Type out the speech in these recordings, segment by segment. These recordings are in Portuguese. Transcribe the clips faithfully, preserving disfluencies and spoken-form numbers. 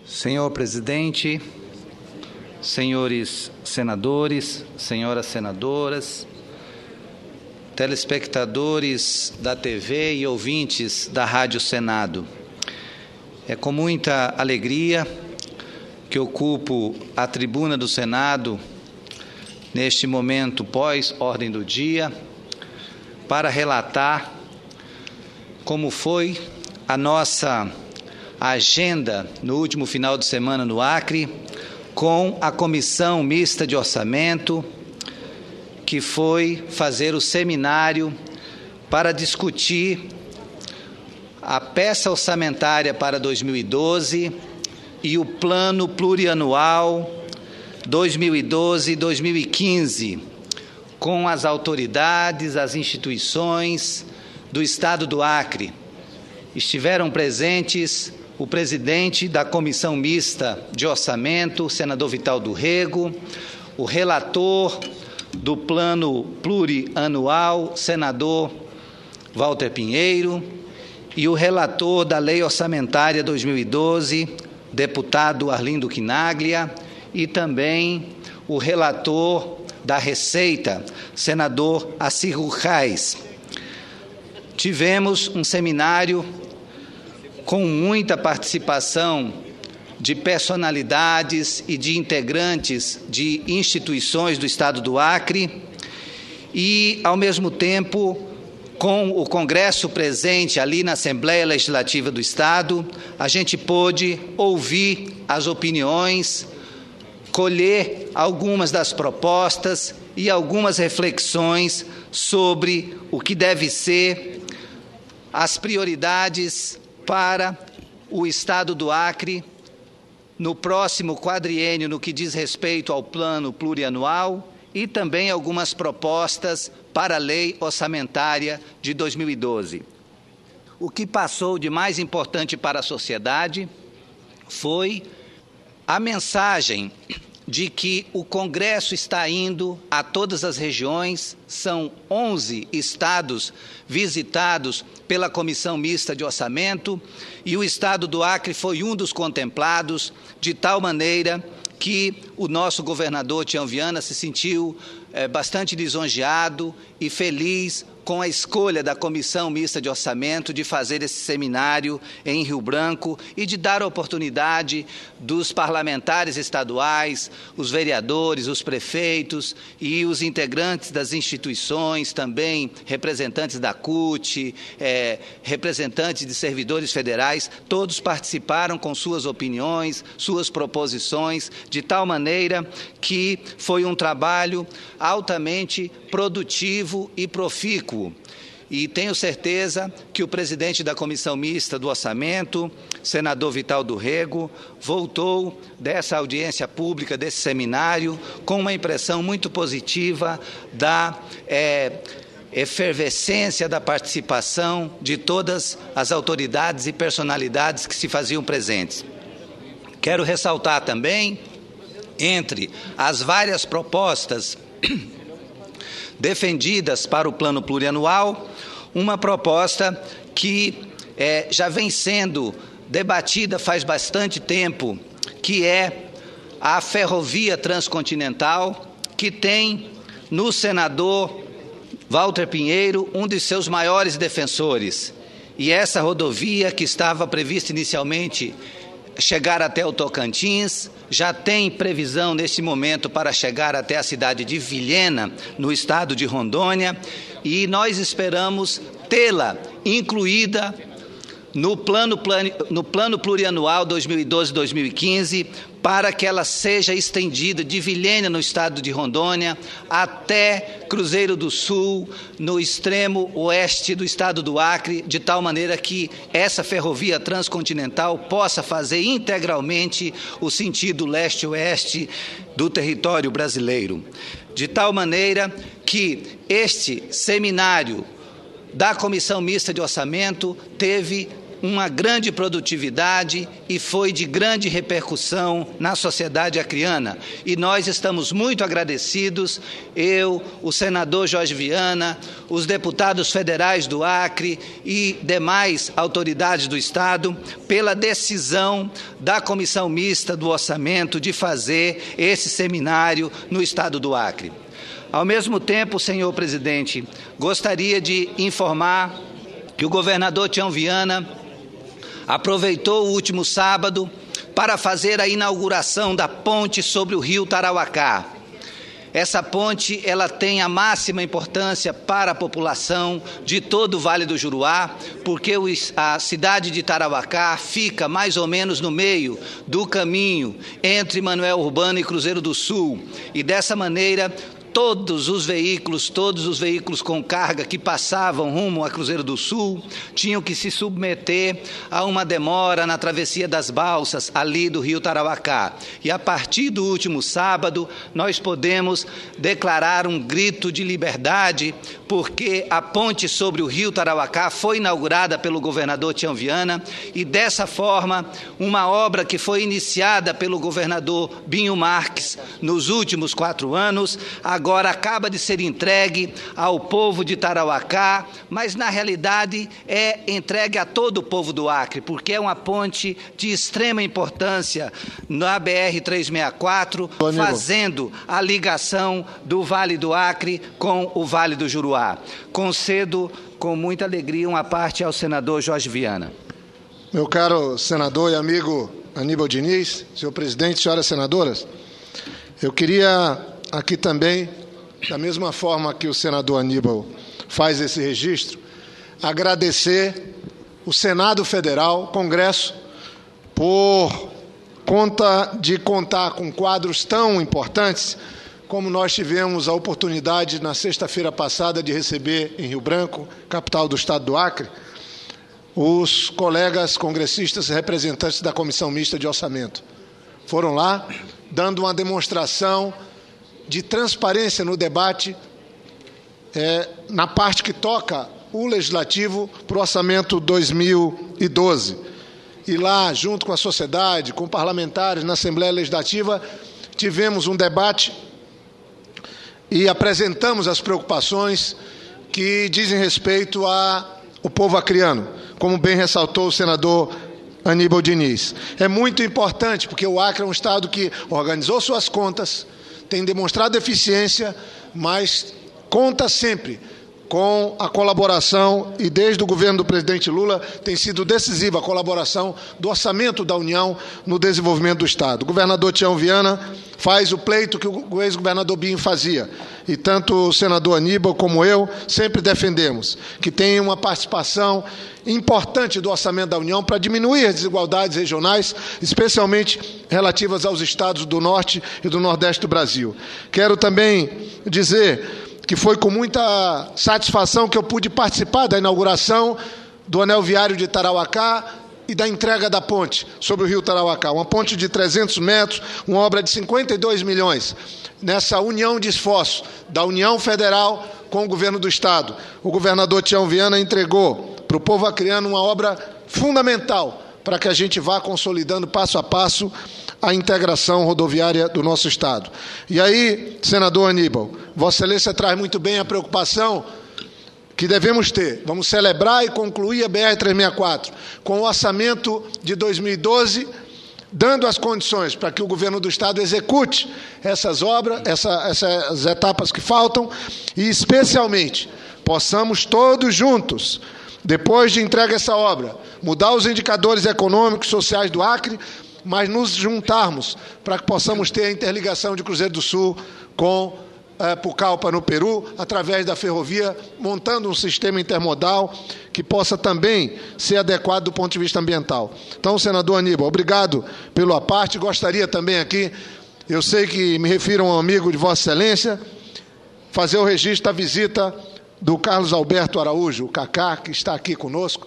Senhor presidente, senhores senadores, senhoras senadoras, telespectadores da T V e ouvintes da Rádio Senado, é com muita alegria que ocupo a tribuna do Senado neste momento pós-ordem do dia para relatar como foi a nossa agenda no último final de semana no Acre, com a Comissão Mista de Orçamento, que foi fazer o seminário para discutir a peça orçamentária para dois mil e doze e o plano plurianual dois mil e doze a dois mil e quinze, com as autoridades, as instituições do Estado do Acre. Estiveram presentes o presidente da Comissão Mista de Orçamento, o senador Vital do Rego, o relator do Plano Plurianual, senador Walter Pinheiro, e o relator da Lei Orçamentária dois mil e doze, deputado Arlindo Quinaglia, e também o relator da Receita, senador Assir Reis. Tivemos um seminário com muita participação de personalidades e de integrantes de instituições do Estado do Acre e, ao mesmo tempo, com o Congresso presente ali na Assembleia Legislativa do Estado, a gente pôde ouvir as opiniões, colher algumas das propostas e algumas reflexões sobre o que deve ser as prioridades para o Estado do Acre no próximo quadriênio no que diz respeito ao plano plurianual e também algumas propostas para a lei orçamentária de dois mil e doze. O que passou de mais importante para a sociedade foi a mensagem de que o Congresso está indo a todas as regiões, são onze estados visitados pela Comissão Mista de Orçamento e o Estado do Acre foi um dos contemplados, de tal maneira que o nosso governador Tião Viana se sentiu é, bastante lisonjeado e feliz com a escolha da Comissão Mista de Orçamento de fazer esse seminário em Rio Branco e de dar a oportunidade dos parlamentares estaduais, os vereadores, os prefeitos e os integrantes das instituições, também representantes da C U T, é, representantes de servidores federais, todos participaram com suas opiniões, suas proposições, de tal maneira que foi um trabalho altamente produtivo e profícuo. E tenho certeza que o presidente da Comissão Mista do Orçamento, senador Vital do Rego, voltou dessa audiência pública, desse seminário, com uma impressão muito positiva da é, efervescência da participação de todas as autoridades e personalidades que se faziam presentes. Quero ressaltar também, entre as várias propostas defendidas para o plano plurianual, uma proposta que é, já vem sendo debatida faz bastante tempo, que é a ferrovia transcontinental, que tem no senador Walter Pinheiro um de seus maiores defensores. E essa rodovia, que estava prevista inicialmente chegar até o Tocantins, já tem previsão neste momento para chegar até a cidade de Vilhena, no estado de Rondônia, e nós esperamos tê-la incluída no plano, no plano plurianual dois mil e doze a dois mil e quinze, para que ela seja estendida de Vilhena, no estado de Rondônia, até Cruzeiro do Sul, no extremo oeste do estado do Acre, de tal maneira que essa ferrovia transcontinental possa fazer integralmente o sentido leste-oeste do território brasileiro. De tal maneira que este seminário da Comissão Mista de Orçamento teve uma grande produtividade e foi de grande repercussão na sociedade acreana. E nós estamos muito agradecidos, eu, o senador Jorge Viana, os deputados federais do Acre e demais autoridades do Estado, pela decisão da Comissão Mista do Orçamento de fazer esse seminário no Estado do Acre. Ao mesmo tempo, senhor presidente, gostaria de informar que o governador Tião Viana aproveitou o último sábado para fazer a inauguração da ponte sobre o rio Tarauacá. Essa ponte ela tem a máxima importância para a população de todo o Vale do Juruá, porque a cidade de Tarauacá fica mais ou menos no meio do caminho entre Manoel Urbano e Cruzeiro do Sul. E dessa maneira, todos os veículos, todos os veículos com carga que passavam rumo a Cruzeiro do Sul tinham que se submeter a uma demora na travessia das balsas ali do rio Tarauacá. E a partir do último sábado, nós podemos declarar um grito de liberdade, porque a ponte sobre o rio Tarauacá foi inaugurada pelo governador Tião Viana e, dessa forma, uma obra que foi iniciada pelo governador Binho Marques nos últimos quatro anos, agora acaba de ser entregue ao povo de Tarauacá, mas na realidade é entregue a todo o povo do Acre, porque é uma ponte de extrema importância na B R trezentos e sessenta e quatro, fazendo a ligação do Vale do Acre com o Vale do Juruá. Concedo com muita alegria uma parte ao senador Jorge Viana. Meu caro senador e amigo Aníbal Diniz, senhor presidente, senhoras senadoras, eu queria aqui também, da mesma forma que o senador Aníbal faz esse registro, agradecer o Senado Federal, Congresso, por conta de contar com quadros tão importantes como nós tivemos a oportunidade na sexta-feira passada de receber em Rio Branco, capital do estado do Acre, os colegas congressistas representantes da Comissão Mista de Orçamento. Foram lá dando uma demonstração de transparência no debate, é, na parte que toca o Legislativo para o Orçamento dois mil e doze. E lá, junto com a sociedade, com parlamentares na Assembleia Legislativa, tivemos um debate e apresentamos as preocupações que dizem respeito ao povo acreano, como bem ressaltou o senador Aníbal Diniz. É muito importante, porque o Acre é um estado que organizou suas contas, tem demonstrado eficiência, mas conta sempre com a colaboração, e desde o governo do presidente Lula tem sido decisiva a colaboração do orçamento da União no desenvolvimento do Estado. O governador Tião Viana faz o pleito que o ex-governador Binho fazia, e tanto o senador Aníbal como eu sempre defendemos que tenha uma participação importante do orçamento da União para diminuir as desigualdades regionais, especialmente relativas aos estados do Norte e do Nordeste do Brasil. Quero também dizer que foi com muita satisfação que eu pude participar da inauguração do anel viário de Tarauacá e da entrega da ponte sobre o rio Tarauacá. Uma ponte de trezentos metros, uma obra de cinquenta e dois milhões, nessa união de esforços da União Federal com o governo do Estado. O governador Tião Viana entregou para o povo acreano uma obra fundamental para que a gente vá consolidando passo a passo a integração rodoviária do nosso Estado. E aí, senador Aníbal, Vossa Excelência traz muito bem a preocupação que devemos ter. Vamos celebrar e concluir a B R trezentos e sessenta e quatro com o orçamento de dois mil e doze, dando as condições para que o governo do Estado execute essas obras, essa, essas etapas que faltam, e especialmente possamos todos juntos, depois de entrega essa obra, mudar os indicadores econômicos e sociais do Acre, mas nos juntarmos para que possamos ter a interligação de Cruzeiro do Sul com eh, Pucallpa, no Peru, através da ferrovia, montando um sistema intermodal que possa também ser adequado do ponto de vista ambiental. Então, senador Aníbal, obrigado pela parte. Gostaria também aqui, eu sei que me refiro a um amigo de Vossa Excelência, fazer o registro da visita do Carlos Alberto Araújo, o Cacá, que está aqui conosco,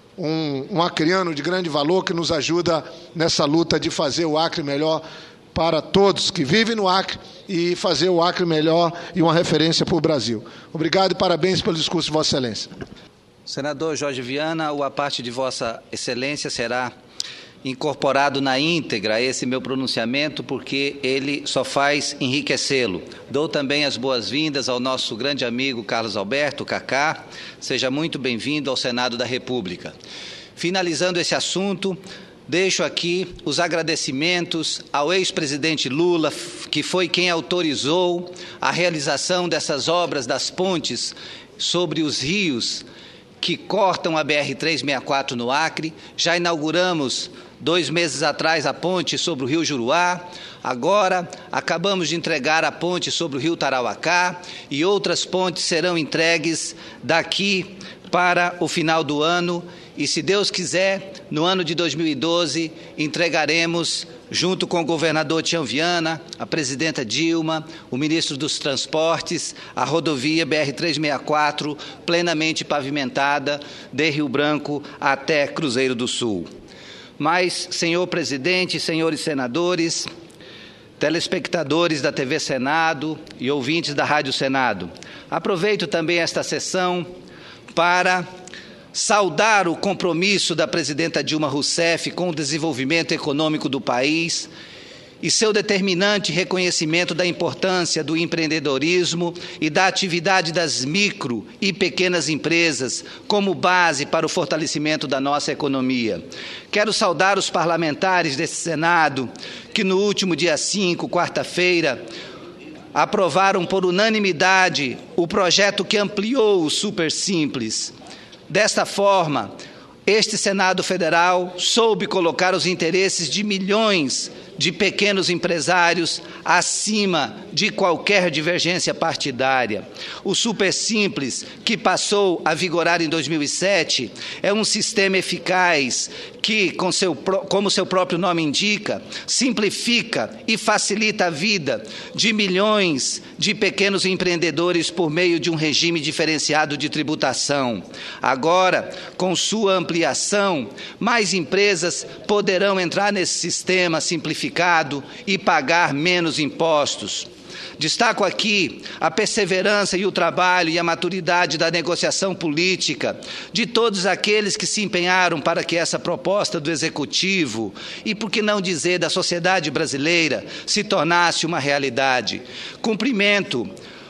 um, um acreano de grande valor que nos ajuda nessa luta de fazer o Acre melhor para todos que vivem no Acre e fazer o Acre melhor e uma referência para o Brasil. Obrigado e parabéns pelo discurso de Vossa Excelência. Senador Jorge Viana, a parte de Vossa Excelência será incorporado na íntegra a esse meu pronunciamento, porque ele só faz enriquecê-lo. Dou também as boas-vindas ao nosso grande amigo Carlos Alberto, Cacá. Seja muito bem-vindo ao Senado da República. Finalizando esse assunto, deixo aqui os agradecimentos ao ex-presidente Lula, que foi quem autorizou a realização dessas obras das pontes sobre os rios que cortam a B R trezentos e sessenta e quatro no Acre. Já inauguramos, dois meses atrás, a ponte sobre o rio Juruá. Agora, acabamos de entregar a ponte sobre o rio Tarauacá e outras pontes serão entregues daqui para o final do ano. E, se Deus quiser, no ano de dois mil e doze, entregaremos, junto com o governador Tião Viana, a presidenta Dilma, o ministro dos Transportes, a rodovia B R trezentos e sessenta e quatro, plenamente pavimentada, de Rio Branco até Cruzeiro do Sul. Mas, senhor presidente, senhores senadores, telespectadores da T V Senado e ouvintes da Rádio Senado, aproveito também esta sessão para saudar o compromisso da presidenta Dilma Rousseff com o desenvolvimento econômico do país e seu determinante reconhecimento da importância do empreendedorismo e da atividade das micro e pequenas empresas como base para o fortalecimento da nossa economia. Quero saudar os parlamentares desse Senado que no último dia cinco, quarta-feira, aprovaram por unanimidade o projeto que ampliou o Super Simples. Desta forma, este Senado Federal soube colocar os interesses de milhões de pequenos empresários acima de qualquer divergência partidária. O Super Simples, que passou a vigorar em dois mil e sete, é um sistema eficaz que, com seu, como seu próprio nome indica, simplifica e facilita a vida de milhões de pequenos empreendedores por meio de um regime diferenciado de tributação. Agora, com sua ampliação, mais empresas poderão entrar nesse sistema simplificado e pagar menos impostos. Destaco aqui a perseverança e o trabalho e a maturidade da negociação política de todos aqueles que se empenharam para que essa proposta do Executivo, e por que não dizer da sociedade brasileira, se tornasse uma realidade. Cumprimento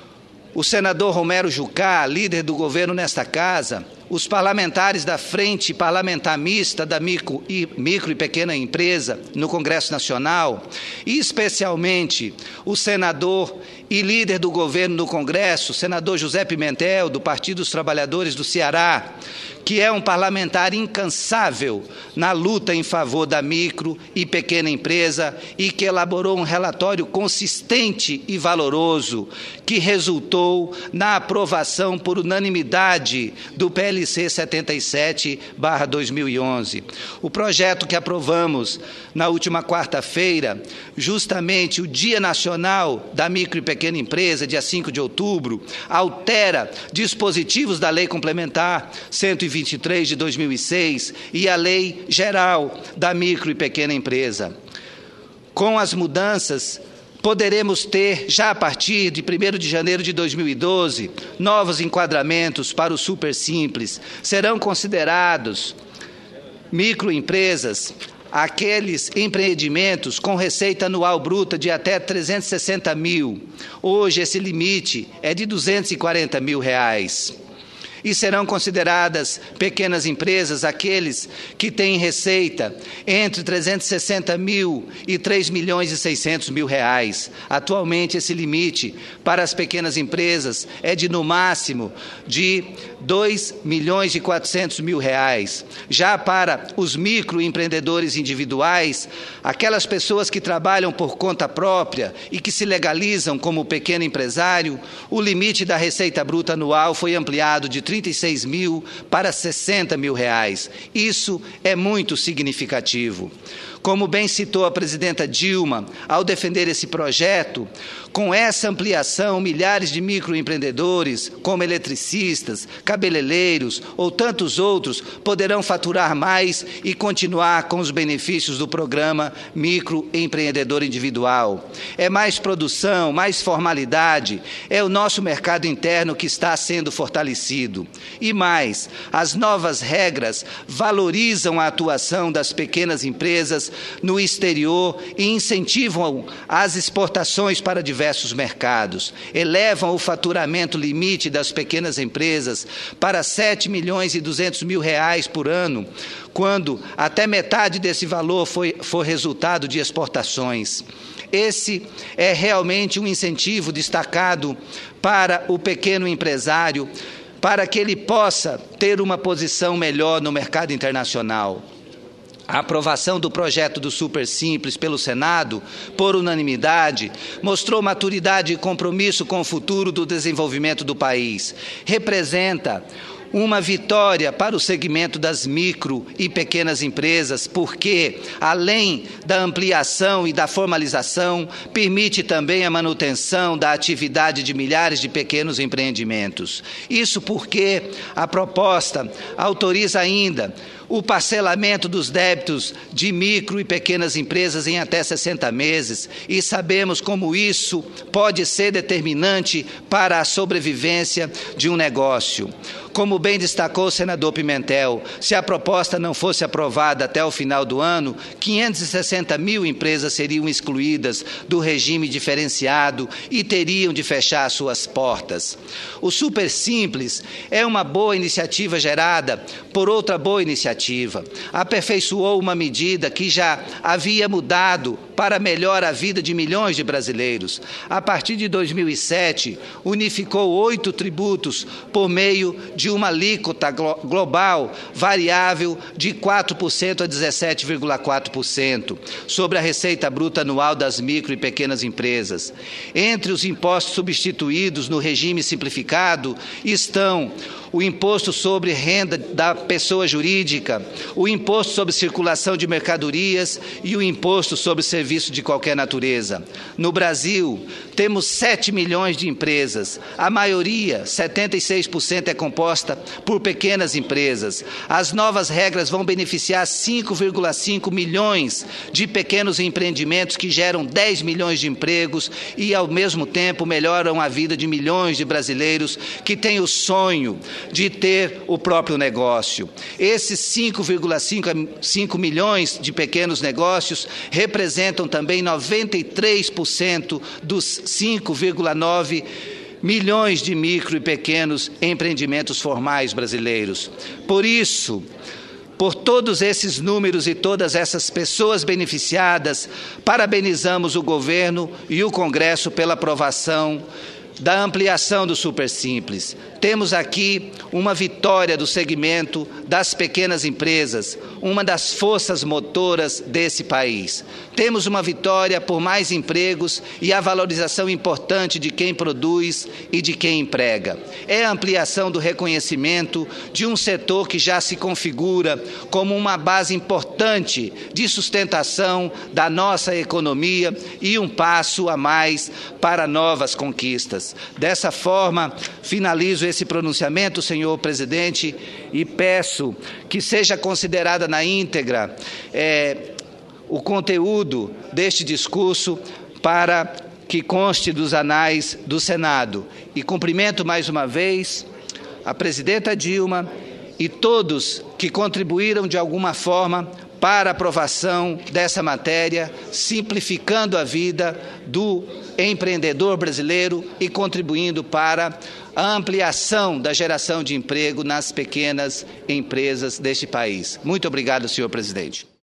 o senador Romero Jucá, líder do governo nesta casa, os parlamentares da Frente Parlamentar Mista da micro e, micro e Pequena Empresa no Congresso Nacional, e especialmente o senador e líder do governo no Congresso, senador José Pimentel, do Partido dos Trabalhadores do Ceará, que é um parlamentar incansável na luta em favor da micro e pequena empresa e que elaborou um relatório consistente e valoroso que resultou na aprovação por unanimidade do P L C setenta e sete barra dois mil e onze. O projeto que aprovamos na última quarta-feira, justamente o Dia Nacional da Micro e Pequena Empresa, dia cinco de outubro, altera dispositivos da Lei Complementar cento e vinte e três de dois mil e seis e a Lei Geral da Micro e Pequena Empresa. Com as mudanças, poderemos ter, já a partir de primeiro de janeiro de dois mil e doze, novos enquadramentos para o Super Simples. Serão considerados microempresas aqueles empreendimentos com receita anual bruta de até trezentos e sessenta mil. Hoje, esse limite é de duzentos e quarenta mil reais. E serão consideradas pequenas empresas aqueles que têm receita entre trezentos e sessenta mil e três milhões e seiscentos mil reais. Atualmente, esse limite para as pequenas empresas é de, no máximo, de dois milhões e quatrocentos mil reais. Já para os microempreendedores individuais, aquelas pessoas que trabalham por conta própria e que se legalizam como pequeno empresário, o limite da receita bruta anual foi ampliado de trinta e seis mil para sessenta mil reais. Isso é muito significativo. Como bem citou a presidenta Dilma ao defender esse projeto, com essa ampliação, milhares de microempreendedores, como eletricistas, cabeleireiros ou tantos outros, poderão faturar mais e continuar com os benefícios do programa Microempreendedor Individual. É mais produção, mais formalidade, é o nosso mercado interno que está sendo fortalecido. E mais, as novas regras valorizam a atuação das pequenas empresas no exterior e incentivam as exportações para diversos mercados. Elevam o faturamento limite das pequenas empresas para sete milhões e duzentos mil reais por ano, quando até metade desse valor foi, for resultado de exportações. Esse é realmente um incentivo destacado para o pequeno empresário, para que ele possa ter uma posição melhor no mercado internacional. A aprovação do projeto do Super Simples pelo Senado, por unanimidade, mostrou maturidade e compromisso com o futuro do desenvolvimento do país. Representa uma vitória para o segmento das micro e pequenas empresas, porque, além da ampliação e da formalização, permite também a manutenção da atividade de milhares de pequenos empreendimentos. Isso porque a proposta autoriza ainda o parcelamento dos débitos de micro e pequenas empresas em até sessenta meses, e sabemos como isso pode ser determinante para a sobrevivência de um negócio. Como bem destacou o senador Pimentel, se a proposta não fosse aprovada até o final do ano, quinhentas e sessenta mil empresas seriam excluídas do regime diferenciado e teriam de fechar suas portas. O Super Simples é uma boa iniciativa gerada por outra boa iniciativa. Aperfeiçoou uma medida que já havia mudado para melhor a vida de milhões de brasileiros. A partir de dois mil e sete, unificou oito tributos por meio de uma alíquota global variável de quatro por cento a dezessete vírgula quatro por cento sobre a receita bruta anual das micro e pequenas empresas. Entre os impostos substituídos no regime simplificado estão o imposto sobre renda da pessoa jurídica, o imposto sobre circulação de mercadorias e o imposto sobre serviço de qualquer natureza. No Brasil, temos sete milhões de empresas. A maioria, setenta e seis por cento, é composta por pequenas empresas. As novas regras vão beneficiar cinco vírgula cinco milhões de pequenos empreendimentos que geram dez milhões de empregos e, ao mesmo tempo, melhoram a vida de milhões de brasileiros que têm o sonho de ter o próprio negócio. Esses cinco vírgula cinco milhões de pequenos negócios representam também noventa e três por cento dos cinco vírgula nove milhões de micro e pequenos empreendimentos formais brasileiros. Por isso, por todos esses números e todas essas pessoas beneficiadas, parabenizamos o governo e o Congresso pela aprovação da ampliação do Super Simples. Temos aqui uma vitória do segmento das pequenas empresas, uma das forças motoras desse país. Temos uma vitória por mais empregos e a valorização importante de quem produz e de quem emprega. É a ampliação do reconhecimento de um setor que já se configura como uma base importante de sustentação da nossa economia e um passo a mais para novas conquistas. Dessa forma, finalizo esse pronunciamento, senhor presidente, e peço que seja considerada na íntegra é, o conteúdo deste discurso para que conste dos anais do Senado. E cumprimento mais uma vez a presidenta Dilma e todos que contribuíram de alguma forma para a aprovação dessa matéria, simplificando a vida do empreendedor brasileiro e contribuindo para a ampliação da geração de emprego nas pequenas empresas deste país. Muito obrigado, senhor presidente.